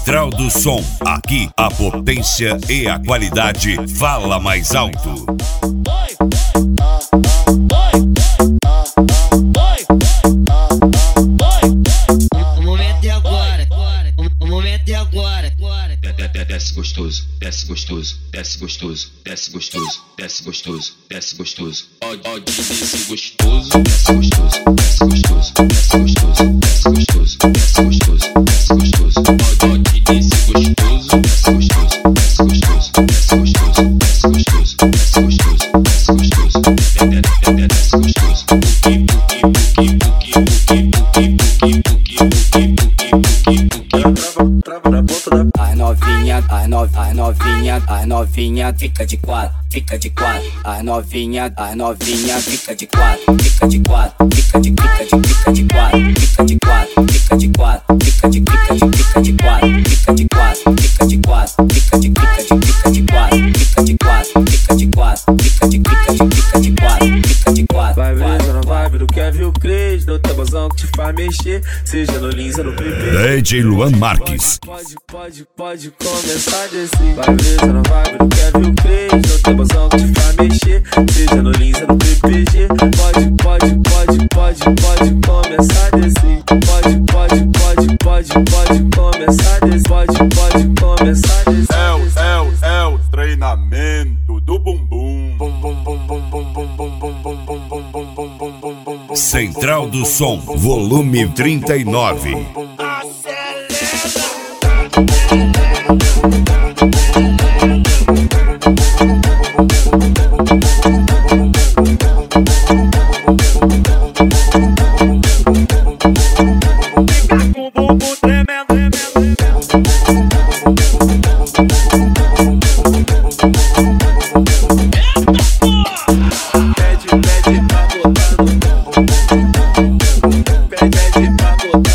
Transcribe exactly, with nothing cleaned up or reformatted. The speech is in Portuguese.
Central do Som. Aqui a potência e a qualidade fala mais alto. O momento é agora, o momento é agora. Desce gostoso, desce gostoso, desce gostoso, desce gostoso, desce gostoso, desce gostoso. Pode descer gostoso, desce gostoso, desce gostoso, desce gostoso, desce gostoso, desce gostoso, desce gostoso. Pode descer gostoso, desce gostoso, desce gostoso, desce gostoso, desce gostoso, desce gostoso, desce gostoso, desce gostoso. As novinha, as novinha, as novinha, as novinha fica de quatro, fica de quatro. As novinha, as novinha fica de quatro, fica de quatro, fica de fica de fica de quatro, fica de quatro, fica de quatro, fica de fica de fica de quatro, fica de quatro, fica de quatro, fica de fica de fica de quatro, fica de quatro, fica de quatro, fica de fica de fica de quatro, fica de quatro. Vai brisa na vibe do Kevin o Cres, do tabuzão que te faz mexer, seja no Lins ou no P P. D J Luan Marques. Pode, pode, pode começar a descer. Vai brisa na vibe do Kevin o Cres, do tabuzão que te faz mexer, seja no Lins ou no P P G. Pode, pode, pode, pode, pode começar a descer. Pode, pode, pode, pode, pode começar a descer. Pode, pode começar a descer. É o, é o, é o treinamento do bumbum. Bum, bum, bum, bum, bum, bum, bum, bum, bum, bum, bum, bum, bum, bum, bum, bum. Central do Som, volume trinta e nove. Pede, pede pra botar no bumbum. Pede, pede pra botar.